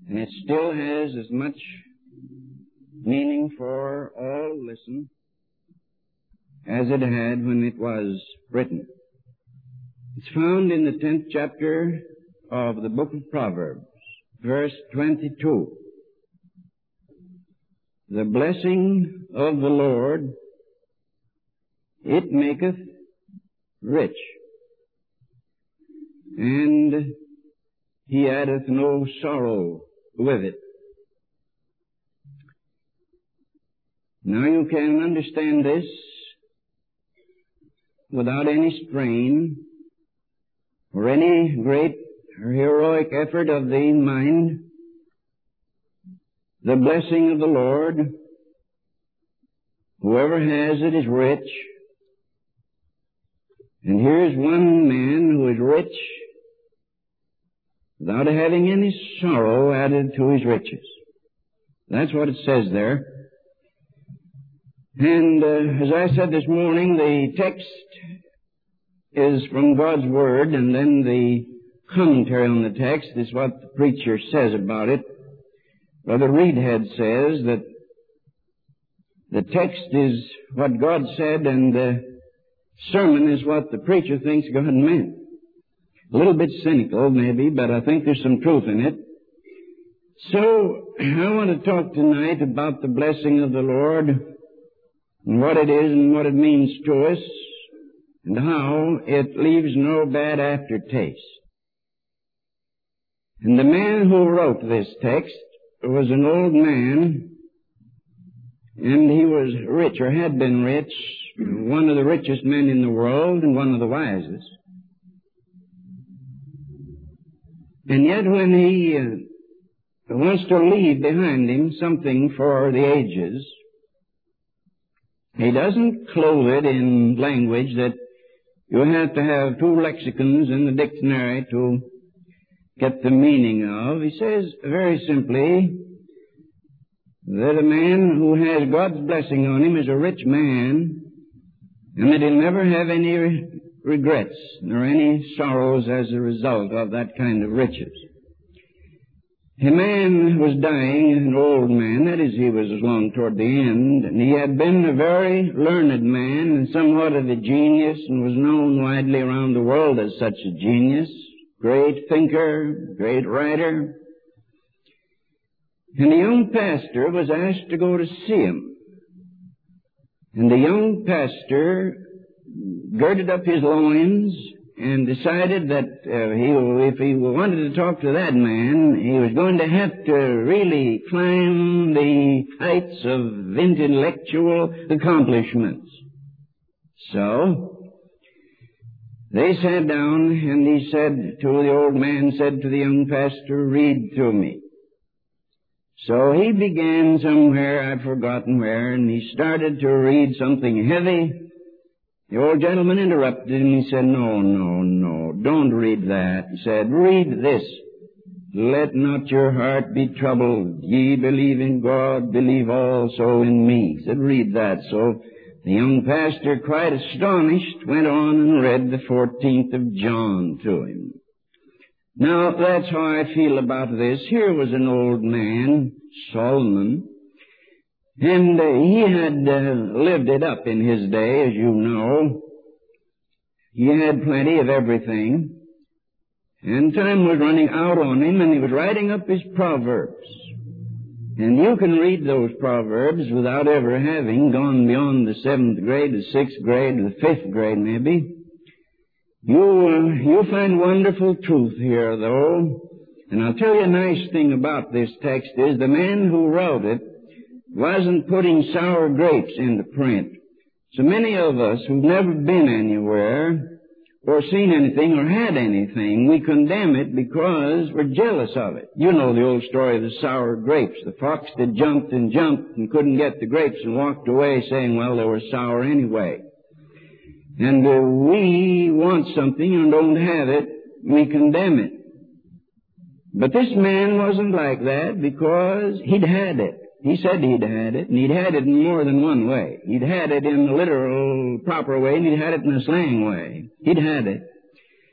And it still has as much meaning for all who listen as it had when it was written. It's found in the 10th chapter of the book of Proverbs, verse 22. The blessing of the Lord, it maketh rich, and he addeth no sorrow with it. Now you can understand this without any strain or any great or heroic effort of the mind. The blessing of the Lord, whoever has it is rich. And here's one man who is rich without having any sorrow added to his riches. That's what it says there. And as I said this morning, the text is from God's Word, and then the commentary on the text is what the preacher says about it. Brother Reedhead says that the text is what God said, and the sermon is what the preacher thinks God meant. A little bit cynical, maybe, but I think there's some truth in it. So, I want to talk tonight about the blessing of the Lord, and what it is and what it means to us, and how it leaves no bad aftertaste. And the man who wrote this text was an old man, and he was rich, or had been rich, one of the richest men in the world, and one of the wisest. And yet when he wants to leave behind him something for the ages, he doesn't clothe it in language that you have to have two lexicons in the dictionary to get the meaning of. He says very simply that a man who has God's blessing on him is a rich man, and that he'll never have any regrets nor any sorrows as a result of that kind of riches. A man was dying, an old man, that is, he was along toward the end, and he had been a very learned man and somewhat of a genius, and was known widely around the world as such a genius, great thinker, great writer. And the young pastor was asked to go to see him. And the young pastor girded up his loins and decided that if he wanted to talk to that man, he was going to have to really climb the heights of intellectual accomplishments. So they sat down, and he said to the old man, said to the young pastor, "Read to me." So he began somewhere, I've forgotten where, and he started to read something heavy. The old gentleman interrupted him, and he said, No, don't read that. He said, "Read this. Let not your heart be troubled. Ye believe in God, believe also in me." He said, "Read that." So the young pastor, quite astonished, went on and read the 14th of John to him. Now, that's how I feel about this. Here was an old man, Solomon, and he had lived it up in his day, as you know. He had plenty of everything, and time was running out on him, and he was writing up his Proverbs. And you can read those Proverbs without ever having gone beyond the 7th grade, the 6th grade, the 5th grade maybe. You'll find wonderful truth here, though. And I'll tell you a nice thing about this text is the man who wrote it wasn't putting sour grapes into print. So many of us who've never been anywhere or seen anything or had anything, we condemn it because we're jealous of it. You know the old story of the sour grapes. The fox that jumped and couldn't get the grapes and walked away saying, well, they were sour anyway. And we want something and don't have it, we condemn it. But this man wasn't like that because he'd had it. He said he'd had it, and he'd had it in more than one way. He'd had it in the literal, proper way, and he'd had it in a slang way. He'd had it.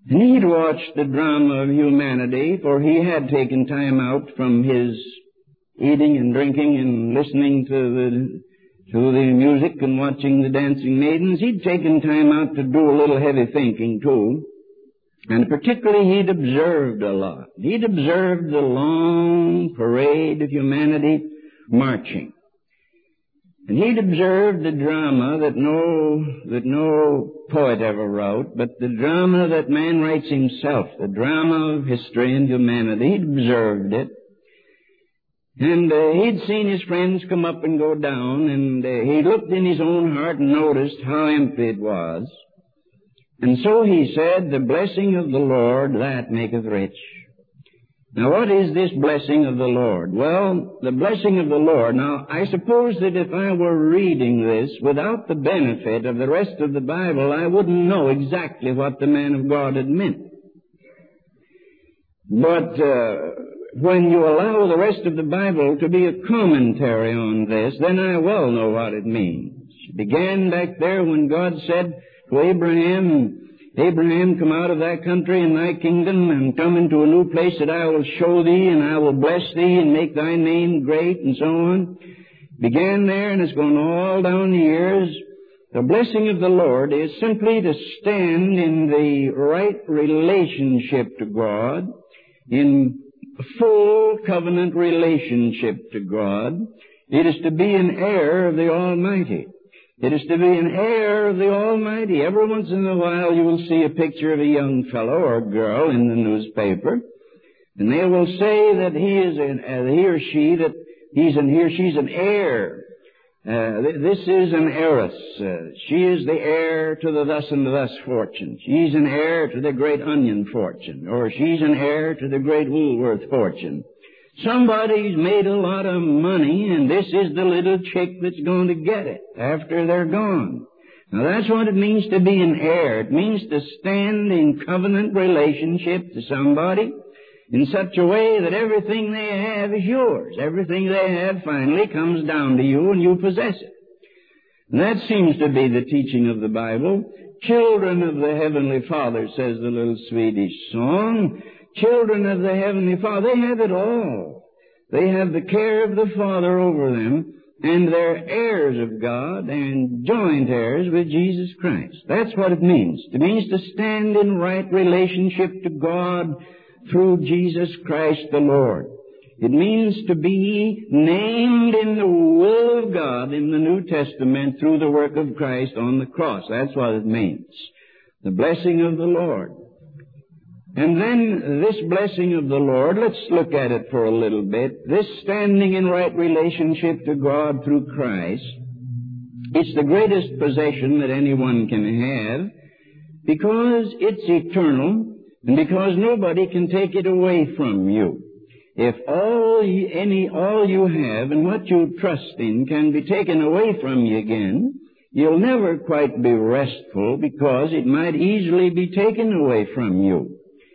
And he'd watched the drama of humanity, for he had taken time out from his eating and drinking and listening to the music and watching the dancing maidens. He'd taken time out to do a little heavy thinking, too. And particularly he'd observed a lot. He'd observed the long parade of humanity marching. And he'd observed the drama that no poet ever wrote, but the drama that man writes himself, the drama of history and humanity. He'd observed it. And he'd seen his friends come up and go down, and he looked in his own heart and noticed how empty it was. And so he said, the blessing of the Lord, that maketh rich. Now, what is this blessing of the Lord? Well, the blessing of the Lord. Now, I suppose that if I were reading this without the benefit of the rest of the Bible, I wouldn't know exactly what the man of God had meant. But when you allow the rest of the Bible to be a commentary on this, then I well know what it means. It began back there when God said to Abraham, come out of thy country and thy kingdom and come into a new place that I will show thee, and I will bless thee and make thy name great, and so on. Began there, and it's gone all down the years. The blessing of the Lord is simply to stand in the right relationship to God, in full covenant relationship to God. It is to be an heir of the Almighty. It is to be an heir of the Almighty. Every once in a while you will see a picture of a young fellow or girl in the newspaper, and they will say that he or she's an heir. This is an heiress. She is the heir to the thus and thus fortune. She's an heir to the great onion fortune, or she's an heir to the great Woolworth fortune. Somebody's made a lot of money, and this is the little chick that's going to get it after they're gone. Now, that's what it means to be an heir. It means to stand in covenant relationship to somebody in such a way that everything they have is yours. Everything they have finally comes down to you, and you possess it. And that seems to be the teaching of the Bible. Children of the Heavenly Father, says the little Swedish song. Children of the Heavenly Father, they have it all. They have the care of the Father over them, and they're heirs of God and joint heirs with Jesus Christ. That's what it means. It means to stand in right relationship to God through Jesus Christ the Lord. It means to be named in the will of God in the New Testament through the work of Christ on the cross. That's what it means. The blessing of the Lord. And then this blessing of the Lord, let's look at it for a little bit. This standing in right relationship to God through Christ, it's the greatest possession that anyone can have because it's eternal and because nobody can take it away from you. If all you have and what you trust in can be taken away from you again, you'll never quite be restful because it might easily be taken away from you.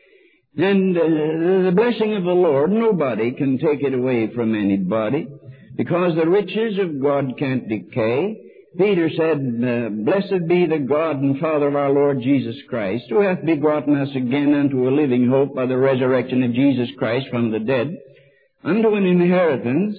And the blessing of the Lord, nobody can take it away from anybody, because the riches of God can't decay. Peter said, Blessed be the God and Father of our Lord Jesus Christ, who hath begotten us again unto a living hope by the resurrection of Jesus Christ from the dead, unto an inheritance,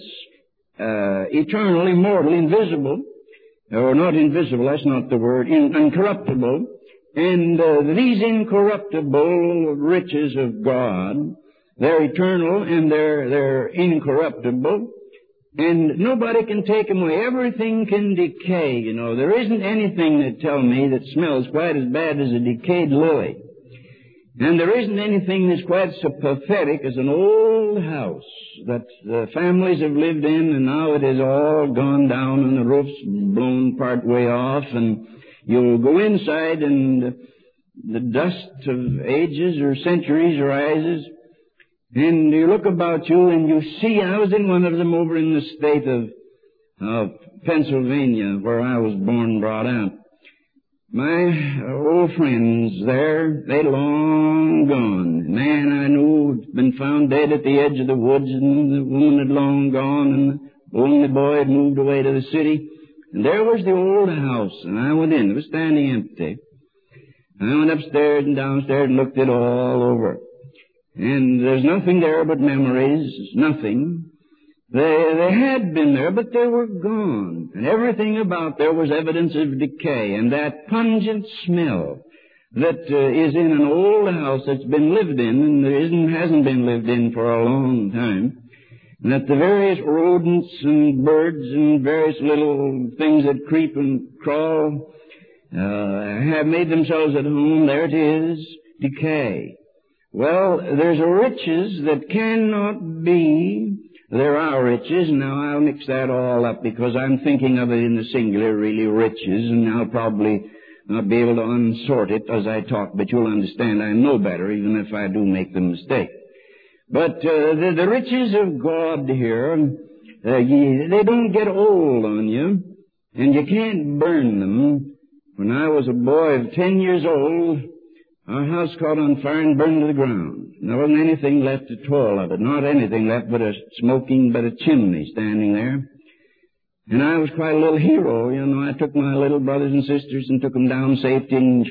eternal, immortal, invisible, or not invisible, that's not the word, incorruptible. And these incorruptible riches of God, they're eternal and they're incorruptible, and nobody can take them away. Everything can decay, you know. There isn't anything that tell me that smells quite as bad as a decayed lily. And there isn't anything that's quite so pathetic as an old house that the families have lived in, and now it has all gone down and the roof's blown part way off, and you'll go inside and the dust of ages or centuries rises, and you look about you and you see, I was in one of them over in the state of Pennsylvania, where I was born and brought up. My old friends there, they long gone. Man I knew had been found dead at the edge of the woods, and the woman had long gone, and the only boy had moved away to the city. And there was the old house, and I went in. It was standing empty. I went upstairs and downstairs and looked it all over. And there's nothing there but memories, nothing. They had been there, but they were gone. And everything about there was evidence of decay. And that pungent smell that is in an old house that's been lived in and hasn't been lived in for a long time, and that the various rodents and birds and various little things that creep and crawl have made themselves at home, there it is, decay. Well, there's riches that cannot be. There are riches. Now, I'll mix that all up because I'm thinking of it in the singular, really, riches, and I'll probably not be able to unsort it as I talk, but you'll understand I know better, even if I do make the mistake. But the riches of God here, they don't get old on you, and you can't burn them. When I was a boy of 10 years old, our house caught on fire and burned to the ground. There wasn't anything left at all of it, not anything left but a chimney standing there. And I was quite a little hero, you know. I took my little brothers and sisters and took them down safety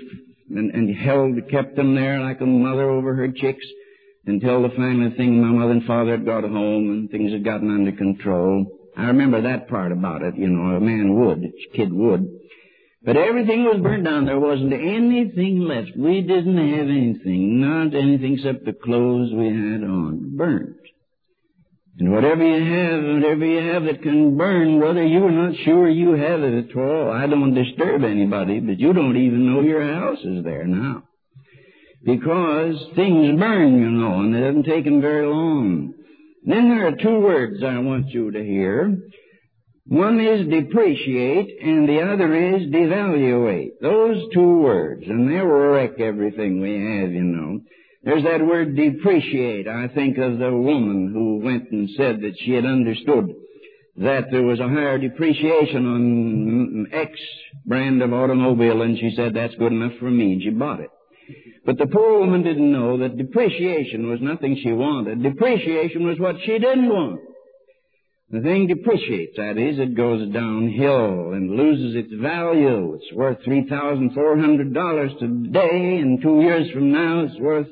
and kept them there like a mother over her chicks until the final thing my mother and father had got home and things had gotten under control. I remember that part about it, you know, a man would, a kid would. But everything was burned down. There wasn't anything left. We didn't have anything, not anything except the clothes we had on, burnt. And whatever you have that can burn, brother, you're not sure you have it at all. I don't disturb anybody, but you don't even know your house is there now. Because things burn, you know, and it hasn't taken very long. Then there are two words I want you to hear. One is depreciate, and the other is devaluate. Those two words, and they wreck everything we have, you know. There's that word depreciate. I think of the woman who went and said that she had understood that there was a higher depreciation on X brand of automobile, and she said, that's good enough for me, and she bought it. But the poor woman didn't know that depreciation was nothing she wanted. Depreciation was what she didn't want. The thing depreciates, that is, it goes downhill and loses its value. It's worth $3,400 today, and 2 years from now it's worth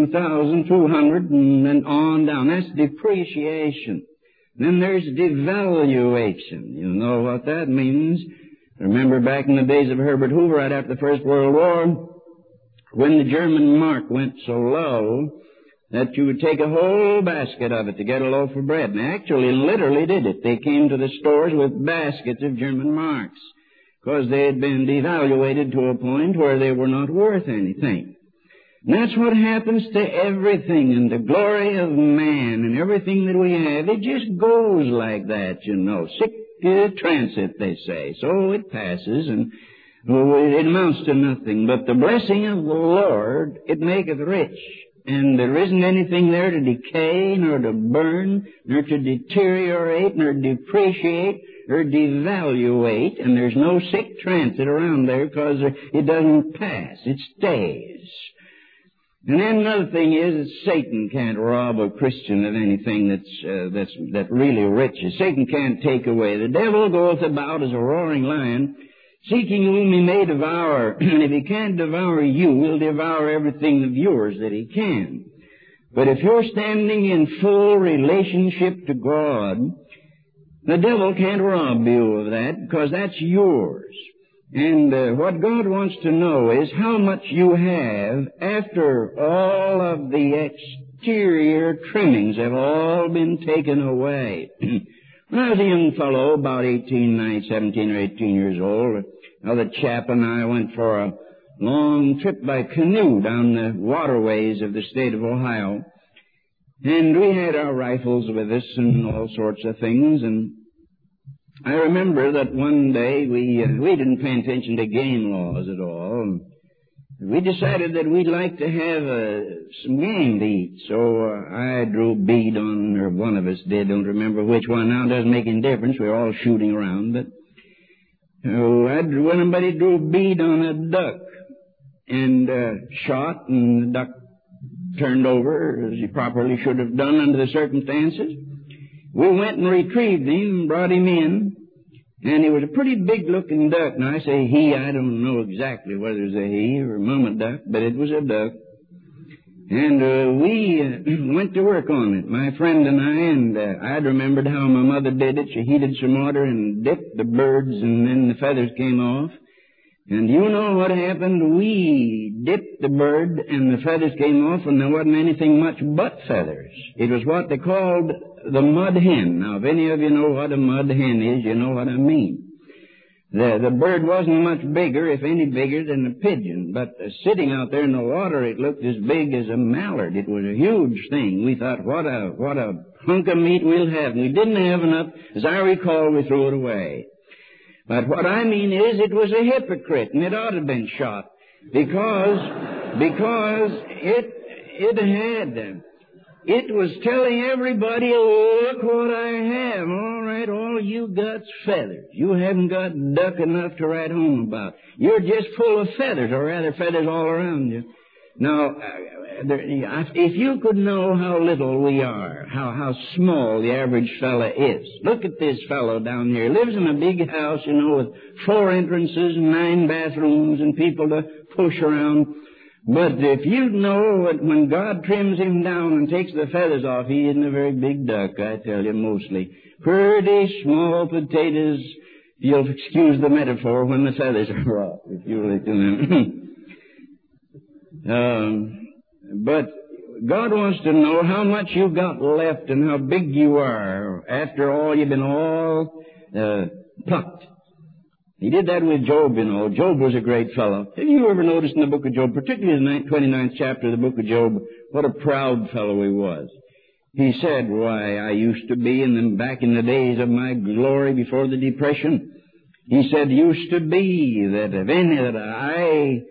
$2,200, and then on down. That's depreciation. Then there's devaluation. You know what that means. Remember back in the days of Herbert Hoover, right after the First World War, when the German mark went so low that you would take a whole basket of it to get a loaf of bread. And actually, literally did it. They came to the stores with baskets of German marks because they had been devaluated to a point where they were not worth anything. And that's what happens to everything, and the glory of man and everything that we have. It just goes like that, you know. Sic transit, they say. So it passes, and it amounts to nothing. But the blessing of the Lord, it maketh rich. And there isn't anything there to decay, nor to burn, nor to deteriorate, nor depreciate, or devaluate. And there's no sick transit around there because it doesn't pass. It stays. And then another thing is that Satan can't rob a Christian of anything that's really riches. Satan can't take away. The devil goeth about as a roaring lion, seeking whom he may devour. And if he can't devour you, he'll devour everything of yours that he can. But if you're standing in full relationship to God, the devil can't rob you of that because that's yours. And what God wants to know is how much you have after all of the exterior trimmings have all been taken away. When I was a young fellow, about 17 or 18 years old, another chap and I went for a long trip by canoe down the waterways of the state of Ohio. And we had our rifles with us and all sorts of things. And I remember that one day we didn't pay attention to game laws at all. We decided that we'd like to have some game to eat, so I drew bead on, or one of us did, don't remember which one now, it doesn't make any difference, we were all shooting around, but somebody drew bead on a duck, and shot, and the duck turned over, as he properly should have done under the circumstances. We went and retrieved him, brought him in, And he was a pretty big-looking duck. Now, I say he, I don't know exactly whether it was a he or a mama duck, but it was a duck. And we went to work on it, my friend and I'd remembered how my mother did it. She heated some water and dipped the birds, and then the feathers came off. And you know what happened? We dipped the bird, and the feathers came off, and there wasn't anything much but feathers. It was what they called the mud hen. Now, if any of you know what a mud hen is, you know what I mean. The bird wasn't much bigger, if any bigger, than a pigeon, but sitting out there in the water, it looked as big as a mallard. It was a huge thing. We thought, what a hunk of meat we'll have. And we didn't have enough. As I recall, we threw it away. But what I mean is, it was a hypocrite, and it ought to have been shot, because it was telling everybody, look what I have. All right, all you got's feathers. You haven't got duck enough to write home about. You're just full of feathers, or rather feathers all around you. Now, if you could know how little we are, how small the average fella is. Look at this fellow down here. He lives in a big house, you know, with 4 entrances and 9 bathrooms and people to push around. But if you know that when God trims him down and takes the feathers off, he isn't a very big duck, I tell you, mostly. Pretty small potatoes, you'll excuse the metaphor, when the feathers are off, if you really do. But God wants to know how much you've got left and how big you are. After all, you've been all plucked. He did that with Job, you know. Job was a great fellow. Have you ever noticed in the book of Job, particularly the 29th chapter of the book of Job, what a proud fellow he was? He said, why, I used to be back in the days of my glory before the Depression. He said, used to be that if any that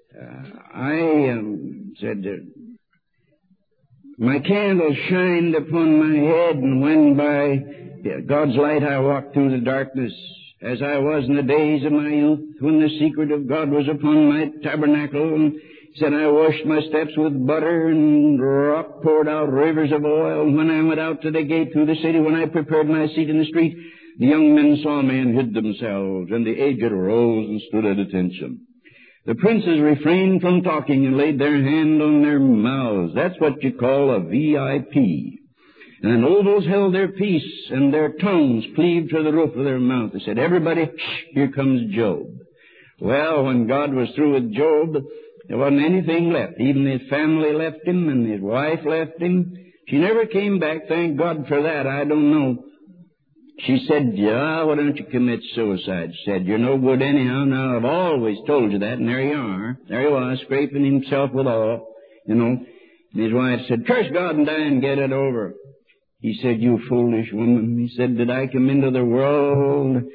my candle shined upon my head, and when by God's light I walked through the darkness, as I was in the days of my youth, when the secret of God was upon my tabernacle. And he said, I washed my steps with butter, and rock poured out rivers of oil. And when I went out to the gate through the city, when I prepared my seat in the street, the young men saw me and hid themselves, and the aged arose and stood at attention. The princes refrained from talking and laid their hand on their mouths. That's what you call a VIP. And the nobles held their peace, and their tongues cleaved to the roof of their mouth. They said, everybody, here comes Job. Well, when God was through with Job, there wasn't anything left. Even his family left him, and his wife left him. She never came back, thank God for that. I don't know. She said, yeah, why don't you commit suicide? She said, you're no good anyhow. Now, I've always told you that, and there you are. There he was, scraping himself with oil, you know. And his wife said, curse God and die and get it over. He said, you foolish woman. He said, did I come into the world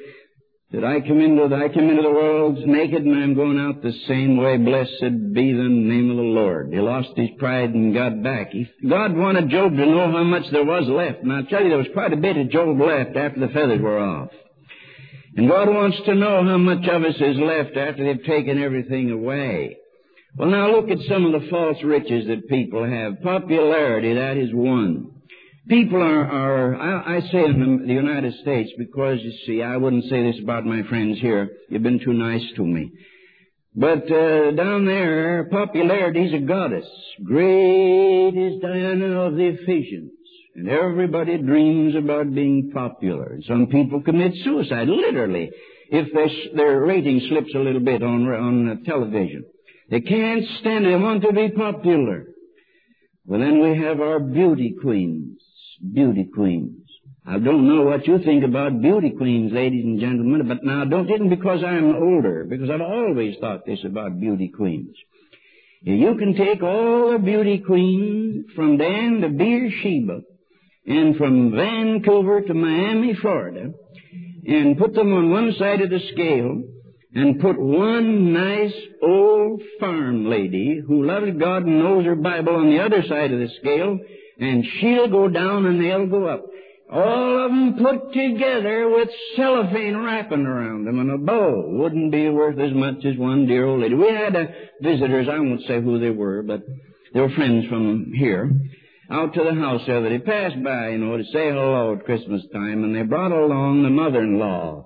naked, and I'm going out the same way. Blessed be the name of the Lord. He lost his pride and got back. God wanted Job to know how much there was left. And I'll tell you, there was quite a bit of Job left after the feathers were off. And God wants to know how much of us is left after they've taken everything away. Well, now look at some of the false riches that people have. Popularity, that is one. People I say in the United States, because, you see, I wouldn't say this about my friends here. You've been too nice to me. But down there, popularity's a goddess. Great is Diana of the Ephesians. And everybody dreams about being popular. And some people commit suicide, literally, if their rating slips a little bit on television. They can't stand it. They want to be popular. Well, then we have our beauty queens. Beauty queens. I don't know what you think about beauty queens, ladies and gentlemen, but now don't, isn't because I'm older, because I've always thought this about beauty queens. You can take all the beauty queens from Dan to Beersheba and from Vancouver to Miami, Florida, and put them on one side of the scale and put one nice old farm lady who loves God and knows her Bible on the other side of the scale, and she'll go down and they'll go up. All of them put together with cellophane wrapping around them, and a bow wouldn't be worth as much as one dear old lady. We had visitors, I won't say who they were, but they were friends from here, out to the house the other day. They passed by, to say hello at Christmas time, and they brought along the mother-in-law.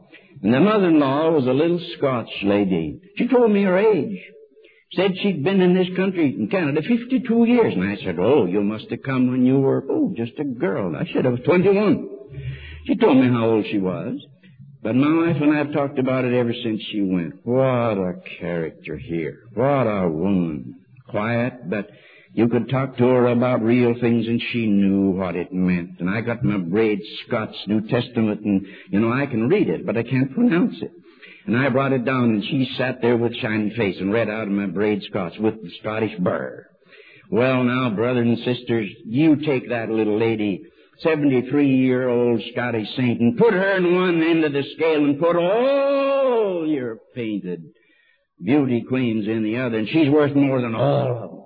And the mother-in-law was a little Scotch lady. She told me her age. Said she'd been in this country, in Canada, 52 years. And I said, oh, you must have come when you were, just a girl. I said I was 21. She told me how old she was. But my wife and I have talked about it ever since she went. What a character here. What a woman. Quiet, but you could talk to her about real things and she knew what it meant. And I got my Braid Scott's New Testament and, I can read it, but I can't pronounce it. And I brought it down and she sat there with shining face and read out of my Braid Scott's with the Scottish burr. Well now, brothers and sisters, you take that little lady, 73-year-old Scottish saint, and put her in one end of the scale and put all your painted beauty queens in the other, and she's worth more than all of them.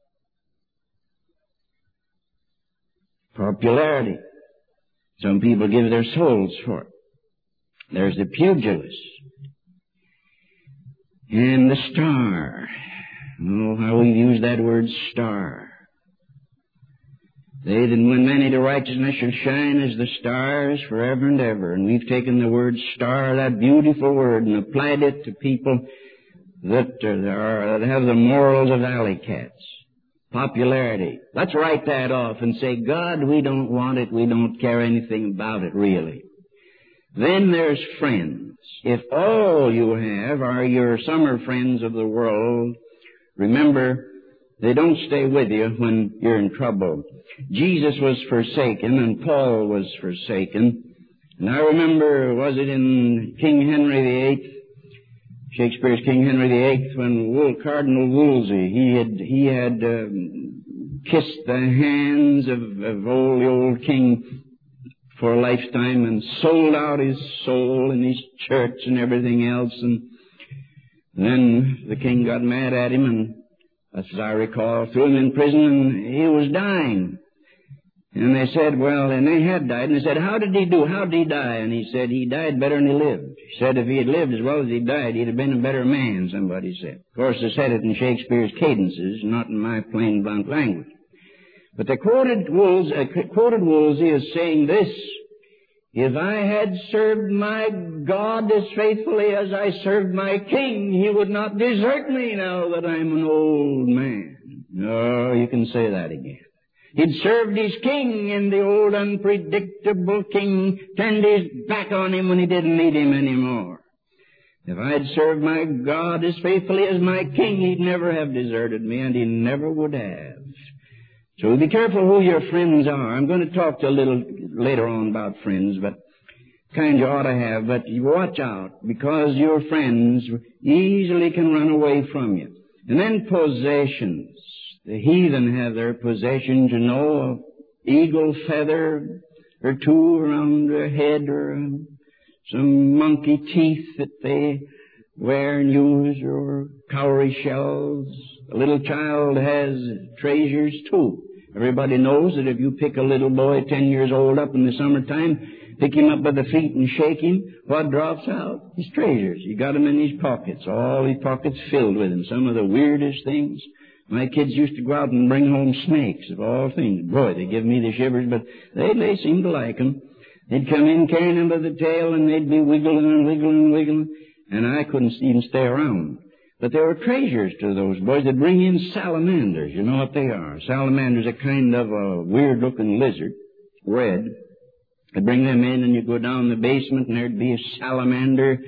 Popularity. Some people give their souls for it. There's the pugilist. And the star. Oh, how we've used that word star. They that win many to righteousness shall shine as the stars forever and ever. And we've taken the word star, that beautiful word, and applied it to people that have the morals of alley cats. Popularity. Let's write that off and say, God, we don't want it. We don't care anything about it, really. Then there's friends. If all you have are your summer friends of the world, remember, they don't stay with you when you're in trouble. Jesus was forsaken and Paul was forsaken. And I remember, was it in King Henry VIII, Shakespeare's King Henry VIII, when Cardinal Wolsey, he had kissed the hands of the old king for a lifetime and sold out his soul and his church and everything else. And then the king got mad at him and, as I recall, threw him in prison and he was dying. And they said, well, and they had died. And they said, how did he do? How did he die? And he said, he died better than he lived. He said if he had lived as well as he died, he'd have been a better man, somebody said. Of course, they said it in Shakespeare's cadences, not in my plain, blunt language. But they quoted Wolsey as saying this, if I had served my God as faithfully as I served my king, he would not desert me now that I'm an old man. No, you can say that again. He'd served his king, and the old unpredictable king turned his back on him when he didn't need him anymore. If I had served my God as faithfully as my king, he'd never have deserted me, and he never would have. So be careful who your friends are. I'm going to talk a little later on about friends, but kind you ought to have. But you watch out, because your friends easily can run away from you. And then possessions. The heathen have their possessions, an eagle feather or two around their head, or some monkey teeth that they wear and use, or cowrie shells. A little child has treasures too. Everybody knows that if you pick a little boy 10 years old up in the summertime, pick him up by the feet and shake him, what drops out? His treasures. He got them in his pockets, all his pockets filled with them. Some of the weirdest things. My kids used to go out and bring home snakes, of all things. Boy, they give me the shivers, but they seem to like them. They'd come in carrying them by the tail, and they'd be wiggling and wiggling and wiggling, and I couldn't even stay around. But there were treasures to those boys. They'd bring in salamanders. You know what they are. Salamanders are kind of a weird-looking lizard, red. They'd bring them in, and you'd go down the basement, and there'd be a salamander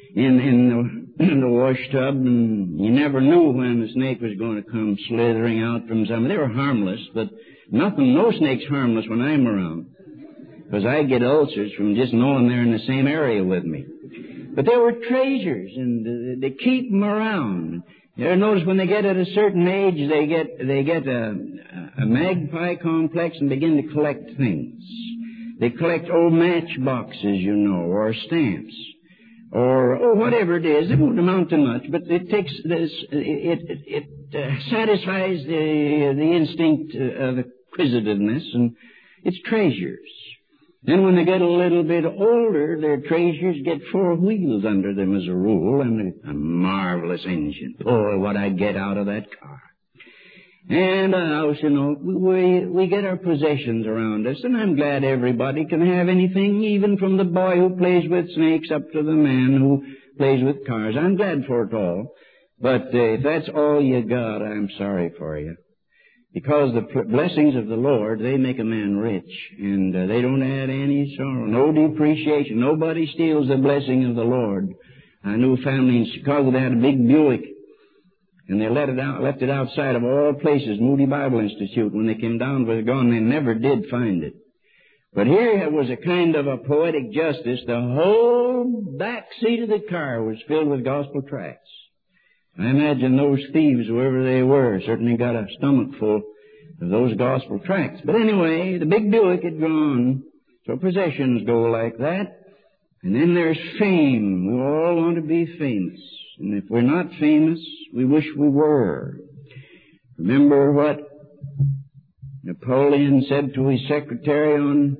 in the wash tub, and you never knew when the snake was going to come slithering out from some. They were harmless, but no snake's harmless when I'm around, because I get ulcers from just knowing they're in the same area with me. But they were treasures, and they keep them around. You ever notice when they get at a certain age, they get a magpie complex and begin to collect things. They collect old matchboxes, or stamps. Or whatever it is. It won't amount to much, but it takes this. It satisfies the instinct of acquisitiveness, and it's treasures. Then when they get a little bit older, their treasures get 4 wheels under them as a rule, and a marvelous engine. Boy, what I get out of that car! and a house, you know. We get our possessions around us, and I'm glad everybody can have anything, even from the boy who plays with snakes up to the man who plays with cars. I'm glad for it all. But if that's all you got, I'm sorry for you. Because the blessings of the Lord, they make a man rich, and they don't add any sorrow, no depreciation. Nobody steals the blessing of the Lord. I knew a family in Chicago that had a big Buick, and they left it outside of all places, Moody Bible Institute. When they came down with it gone, they never did find it. But here was a kind of a poetic justice. The whole back seat of the car was filled with gospel tracts. I imagine those thieves, whoever they were, certainly got a stomach full of those gospel tracts. But anyway, the big Buick had gone, so possessions go like that. And then there's fame. We all want to be famous. And if we're not famous, we wish we were. Remember what Napoleon said to his secretary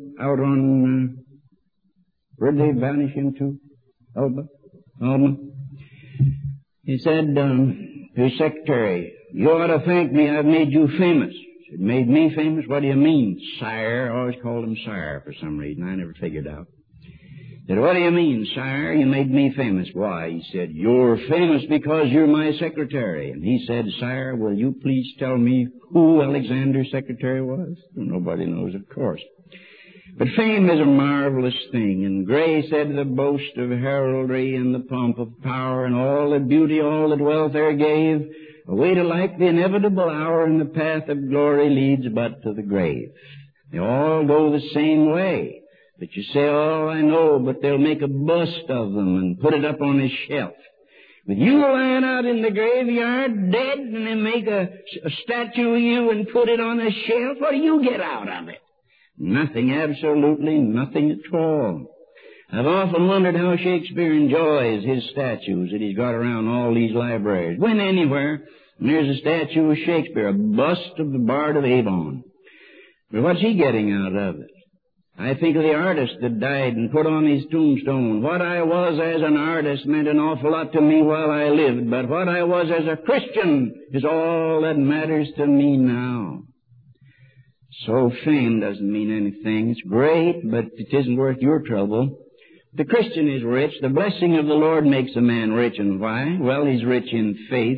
where'd they vanish into? Alma. He said to his secretary, "You ought to thank me, I've made you famous." He said, "Made me famous? What do you mean, sire?" I always called him sire for some reason. I never figured out. He said, "What do you mean, sire? You made me famous." "Why," he said, "you're famous because you're my secretary." And he said, "Sire, will you please tell me who Alexander's secretary was?" Nobody knows, of course. But fame is a marvelous thing, and Gray said the boast of heraldry and the pomp of power and all that beauty, all that wealth e'er gave, away to like the inevitable hour, and the path of glory leads but to the grave. They all go the same way. But you say, "Oh, I know," but they'll make a bust of them and put it up on a shelf. With you lying out in the graveyard dead, and they make a statue of you and put it on a shelf, what do you get out of it? Nothing, absolutely nothing at all. I've often wondered how Shakespeare enjoys his statues that he's got around all these libraries. Went anywhere, and there's a statue of Shakespeare, a bust of the Bard of Avon. But what's he getting out of it? I think of the artist that died and put on his tombstone, "What I was as an artist meant an awful lot to me while I lived, but what I was as a Christian is all that matters to me now." So fame doesn't mean anything. It's great, but it isn't worth your trouble. The Christian is rich. The blessing of the Lord makes a man rich. And why? Well, he's rich in faith.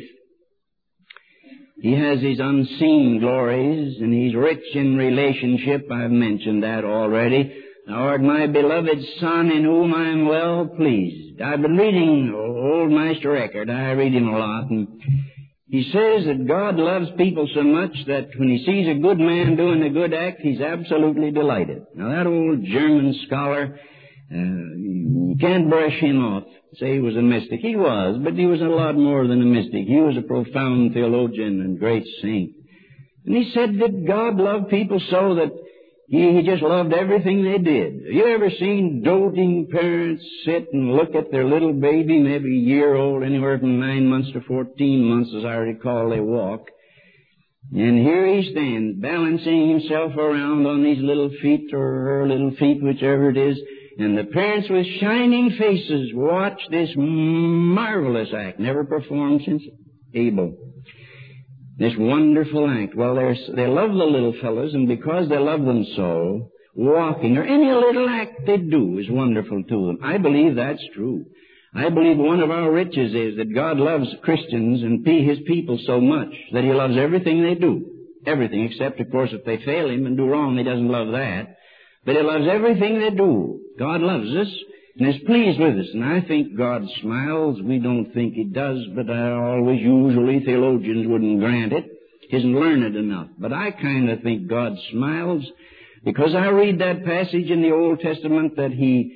He has his unseen glories, and he's rich in relationship. I've mentioned that already. "Thou art my beloved Son, in whom I am well pleased." I've been reading old Master Eckhart. I read him a lot, and he says that God loves people so much that when he sees a good man doing a good act, he's absolutely delighted. Now, that old German scholar, you can't brush him off, say he was a mystic. He was, but he was a lot more than a mystic. He was a profound theologian and great saint. And he said that God loved people so that he just loved everything they did. Have you ever seen doting parents sit and look at their little baby, maybe a year old, anywhere from 9 months to 14 months, as I recall they walk? And here he stands, balancing himself around on these little feet, or her little feet, whichever it is. And the parents with shining faces watch this marvelous act, never performed since Abel. This wonderful act. Well, they love the little fellows, and because they love them so, walking, or any little act they do is wonderful to them. I believe that's true. I believe one of our riches is that God loves Christians and His people so much that He loves everything they do. Everything, except, of course, if they fail Him and do wrong, He doesn't love that. But He loves everything they do. God loves us and is pleased with us. And I think God smiles. We don't think He does, but usually theologians wouldn't grant it. He isn't learned enough. But I kind of think God smiles because I read that passage in the Old Testament that He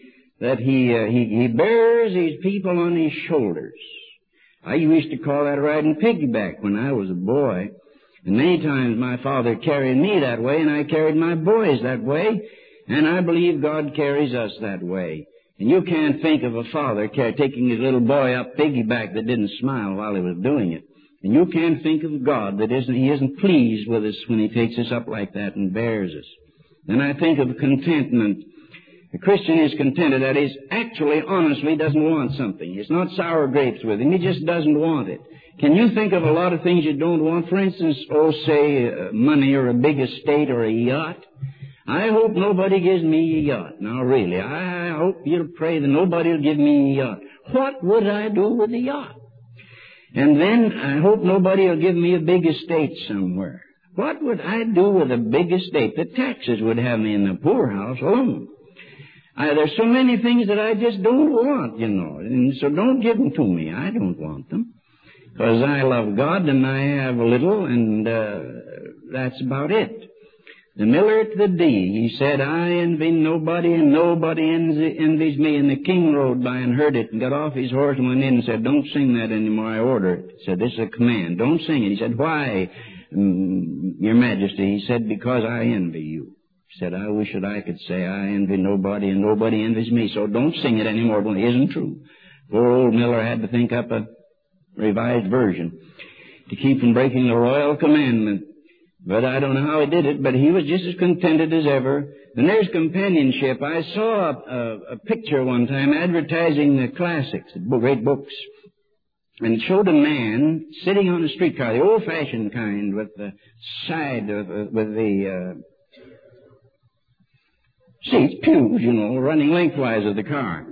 bears His people on His shoulders. I used to call that riding piggyback when I was a boy. And many times my father carried me that way, and I carried my boys that way. And I believe God carries us that way. And you can't think of a father taking his little boy up piggyback that didn't smile while he was doing it. And you can't think of God that He isn't pleased with us when He takes us up like that and bears us. Then I think of contentment. The Christian is contented, that is, actually, honestly, doesn't want something. It's not sour grapes with him. He just doesn't want it. Can you think of a lot of things you don't want? For instance, say, money or a big estate or a yacht. I hope nobody gives me a yacht. Now, really, I hope you'll pray that nobody will give me a yacht. What would I do with a yacht? And then I hope nobody will give me a big estate somewhere. What would I do with a big estate? The taxes would have me in the poorhouse alone. There's so many things that I just don't want, you know, and so don't give them to me. I don't want them, because I love God and I have a little, and that's about it. The miller at the D, he said, I envy nobody and nobody envies me. And the king rode by and heard it and got off his horse and went in and said, don't sing that anymore, I order it. He said, this is a command, don't sing it. He said, why, Your Majesty? He said, because I envy you. He said, I wish that I could say I envy nobody and nobody envies me, so don't sing it anymore. Well, it isn't true. Poor old miller had to think up a revised version to keep from breaking the royal commandment. But I don't know how he did it, but he was just as contented as ever. Then there's companionship. I saw a picture one time advertising the classics, the great books, and it showed a man sitting on a streetcar, the old-fashioned kind, with the side with the seats, pews, you know, running lengthwise of the car.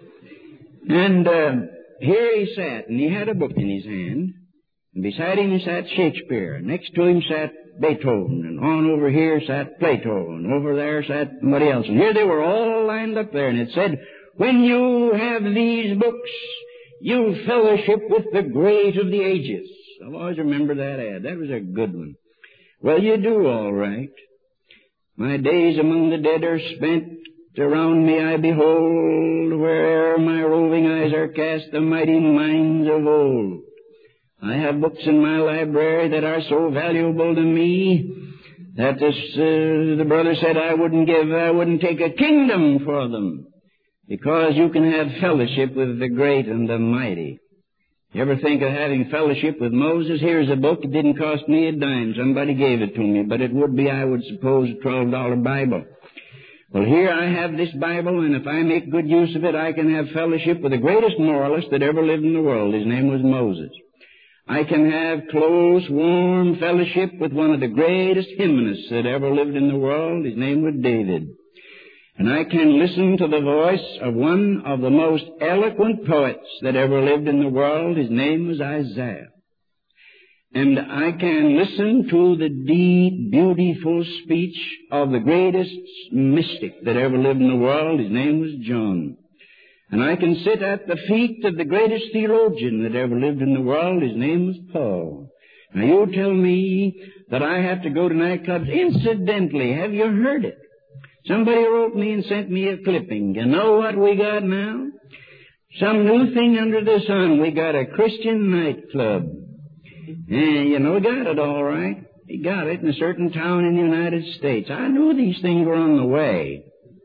And here he sat, and he had a book in his hand. And beside him sat Shakespeare. Next to him sat Beethoven. And on over here sat Plato. And over there sat somebody else. And here they were all lined up there. And it said, when you have these books, you fellowship with the great of the ages. I'll always remember that ad. That was a good one. Well, you do all right. My days among the dead are spent. Around me I behold, where'er my roving eyes are cast, the mighty minds of old. I have books in my library that are so valuable to me that the brother said I wouldn't take a kingdom for them, because you can have fellowship with the great and the mighty. You ever think of having fellowship with Moses? Here's a book. It didn't cost me a dime. Somebody gave it to me, but it would be, I would suppose, a $12 Bible. Well, here I have this Bible, and if I make good use of it, I can have fellowship with the greatest moralist that ever lived in the world. His name was Moses. I can have close, warm fellowship with one of the greatest hymnists that ever lived in the world. His name was David. And I can listen to the voice of one of the most eloquent poets that ever lived in the world. His name was Isaiah. And I can listen to the deep, beautiful speech of the greatest mystic that ever lived in the world. His name was John. And I can sit at the feet of the greatest theologian that ever lived in the world. His name was Paul. Now you tell me that I have to go to nightclubs. Incidentally, have you heard it? Somebody wrote me and sent me a clipping. You know what we got now? Some new thing under the sun. We got a Christian nightclub. And, you know, we got it all right. We got it in a certain town in the United States. I knew these things were on the way.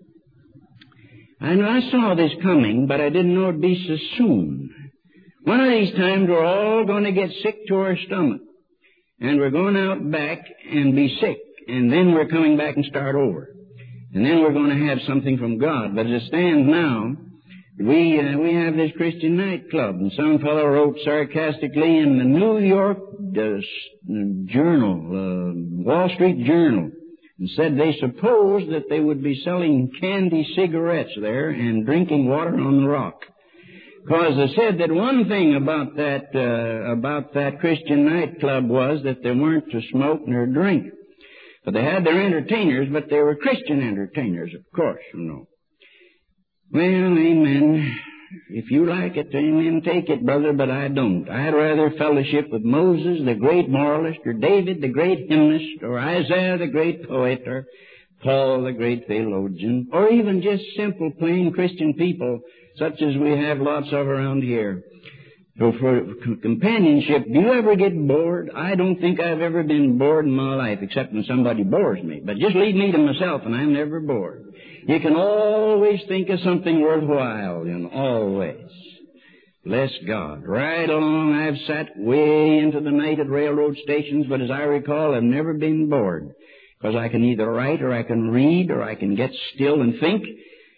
I saw this coming, but I didn't know it'd be so soon. One of these times we're all going to get sick to our stomach. And we're going out back and be sick. And then we're coming back and start over. And then we're going to have something from God. But as it stands now, we have this Christian nightclub. And some fellow wrote sarcastically in the New York Journal, Wall Street Journal, and said they supposed that they would be selling candy cigarettes there and drinking water on the rock. Because they said that one thing about that Christian nightclub was that they weren't to smoke nor drink. But they had their entertainers, but they were Christian entertainers, of course, you know. Well, amen. If you like it, amen, take it, brother, but I don't. I'd rather fellowship with Moses, the great moralist, or David, the great hymnist, or Isaiah, the great poet, or Paul, the great theologian, or even just simple, plain Christian people, such as we have lots of around here. So for companionship, do you ever get bored? I don't think I've ever been bored in my life, except when somebody bores me. But just leave me to myself, and I'm never bored. You can always think of something worthwhile, you know, always. Bless God. Right along, I've sat way into the night at railroad stations, but as I recall, I've never been bored. Because I can either write, or I can read, or I can get still and think.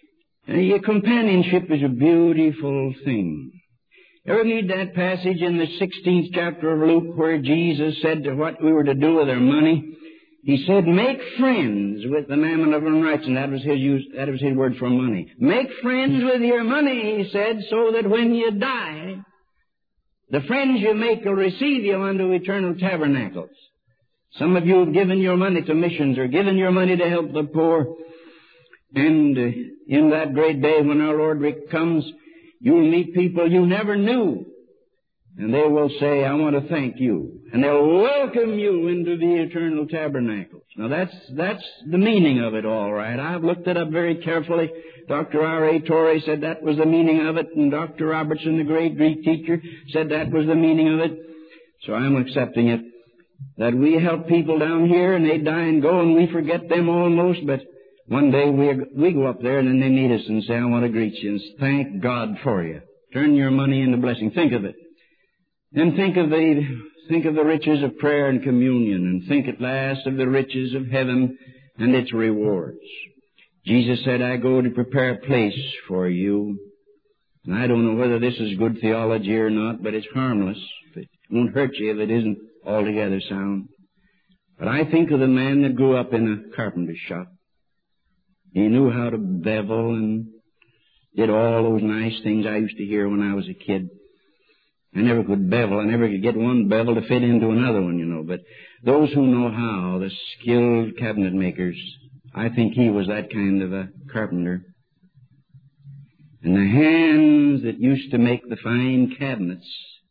Your companionship is a beautiful thing. Ever read that passage in the 16th chapter of Luke where Jesus said to what we were to do with our money? He said, make friends with the mammon of unrighteousness. That was his word for money. Make friends with your money, he said, so that when you die, the friends you make will receive you unto eternal tabernacles. Some of you have given your money to missions or given your money to help the poor. And in that great day when our Lord comes, you'll meet people you never knew. And they will say, I want to thank you. And they'll welcome you into the eternal tabernacles. Now that's the meaning of it all right. I've looked it up very carefully. Dr. R.A. Torrey said that was the meaning of it. And Dr. Robertson, the great Greek teacher, said that was the meaning of it. So I'm accepting it. That we help people down here and they die and go and we forget them almost. But one day we go up there and then they meet us and say, I want to greet you and thank God for you. Turn your money into blessing. Think of it. Then think of the riches of prayer and communion, and think at last of the riches of heaven and its rewards. Jesus said, I go to prepare a place for you. And I don't know whether this is good theology or not, but it's harmless. It won't hurt you if it isn't altogether sound. But I think of the man that grew up in a carpenter's shop. He knew how to bevel and did all those nice things I used to hear when I was a kid. I never could bevel. I never could get one bevel to fit into another one, you know. But those who know how, the skilled cabinet makers, I think he was that kind of a carpenter. And the hands that used to make the fine cabinets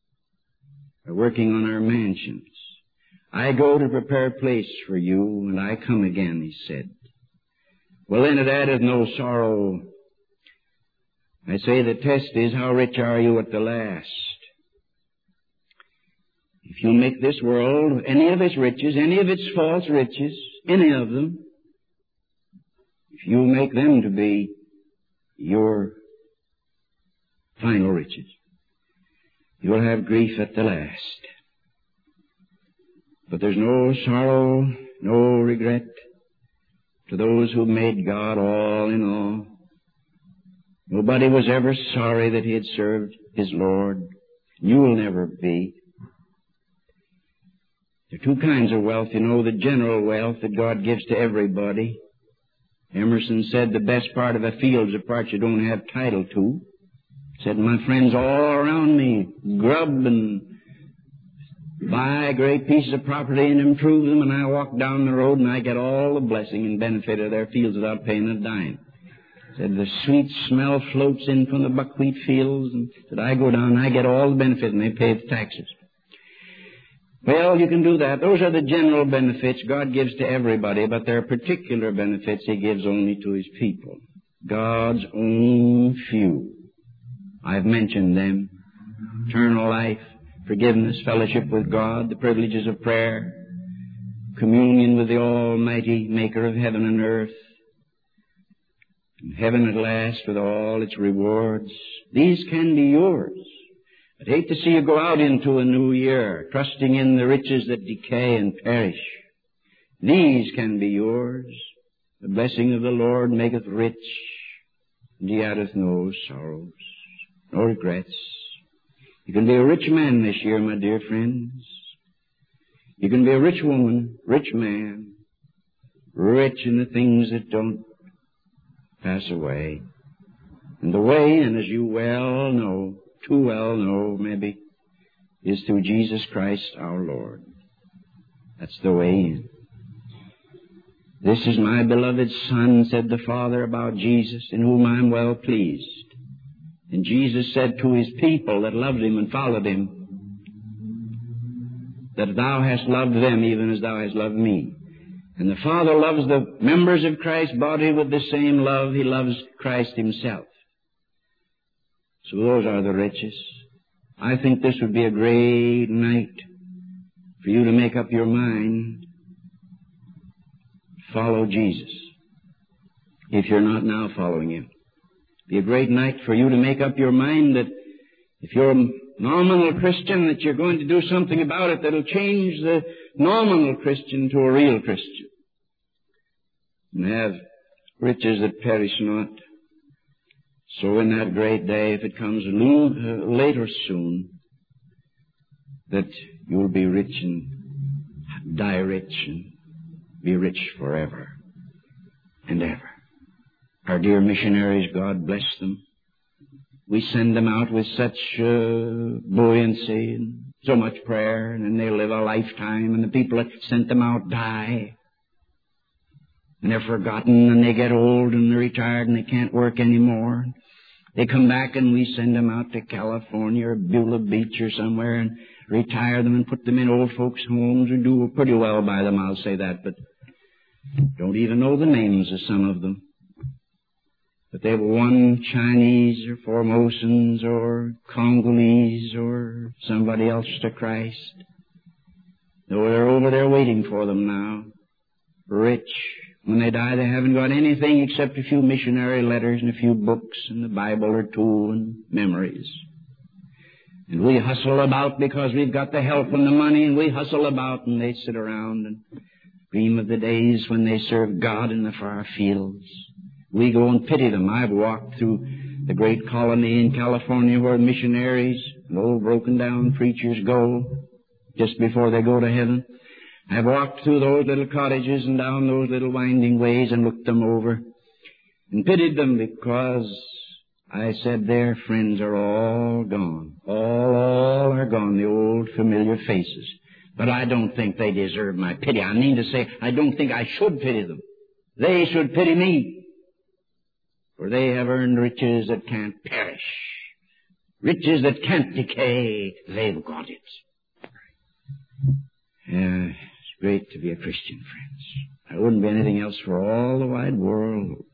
are working on our mansions. I go to prepare a place for you, and I come again, he said. Well, then it addeth no sorrow. I say the test is, how rich are you at the last? If you make this world, any of its riches, any of its false riches, any of them, if you make them to be your final riches, you'll have grief at the last. But there's no sorrow, no regret to those who made God all in all. Nobody was ever sorry that he had served his Lord. You will never be. There are two kinds of wealth, you know, the general wealth that God gives to everybody. Emerson said the best part of a field is the part you don't have title to. He said, my friends all around me grub and buy great pieces of property and improve them, and I walk down the road and I get all the blessing and benefit of their fields without paying a dime. He said, the sweet smell floats in from the buckwheat fields, and said, I go down and I get all the benefit and they pay the taxes. Well, you can do that. Those are the general benefits God gives to everybody, but there are particular benefits he gives only to his people. God's own few. I've mentioned them. Eternal life, forgiveness, fellowship with God, the privileges of prayer, communion with the Almighty Maker of heaven and earth, and heaven at last with all its rewards. These can be yours. I'd hate to see you go out into a new year, trusting in the riches that decay and perish. These can be yours. The blessing of the Lord maketh rich, and he addeth no sorrows, no regrets. You can be a rich man this year, my dear friends. You can be a rich woman, rich man, rich in the things that don't pass away. And the way, and as you well know, too well know, maybe, is through Jesus Christ our Lord. That's the way in. This is my beloved Son, said the Father about Jesus, in whom I am well pleased. And Jesus said to his people that loved him and followed him, that thou hast loved them even as thou hast loved me. And the Father loves the members of Christ's body with the same love he loves Christ himself. So those are the riches. I think this would be a great night for you to make up your mind. Follow Jesus. If you're not now following him. Be a great night for you to make up your mind that if you're a nominal Christian, that you're going to do something about it that'll change the nominal Christian to a real Christian. And have riches that perish not, So in that great day, if it comes late or soon, that you'll be rich and die rich and be rich forever and ever. Our dear missionaries, God bless them. We send them out with such buoyancy and so much prayer, and then they live a lifetime, and the people that sent them out die. And they're forgotten, and they get old, and they're retired, and they can't work anymore. They come back, and we send them out to California or Beulah Beach or somewhere and retire them and put them in old folks' homes and do pretty well by them, I'll say that, but don't even know the names of some of them. But they've won Chinese or Formosans or Congolese or somebody else to Christ. Though they're over there waiting for them now, rich. When they die, they haven't got anything except a few missionary letters and a few books and the Bible or two and memories. And we hustle about because we've got the help and the money, and we hustle about, and they sit around and dream of the days when they serve God in the far fields. We go and pity them. I've walked through the great colony in California where missionaries and old broken-down preachers go just before they go to heaven. I've walked through those little cottages and down those little winding ways and looked them over and pitied them, because I said their friends are all gone. All are gone, the old familiar faces. But I don't think they deserve my pity. I mean to say, I don't think I should pity them. They should pity me. For they have earned riches that can't perish. Riches that can't decay. They've got it. It's great to be a Christian, friends. I wouldn't be anything else for all the wide world.